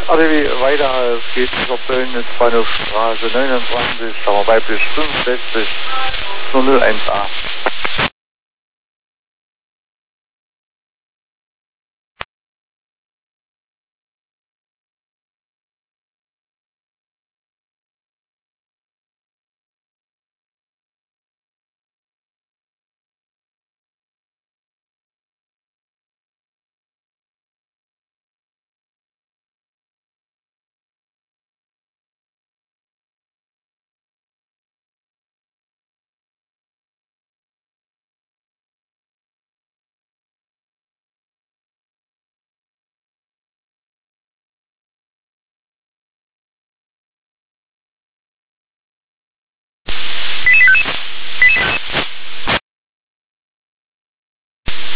Also wie weiter, es geht über Böllnitz, Bahnhofstraße 29, sagen wir weiblich 65, 001a.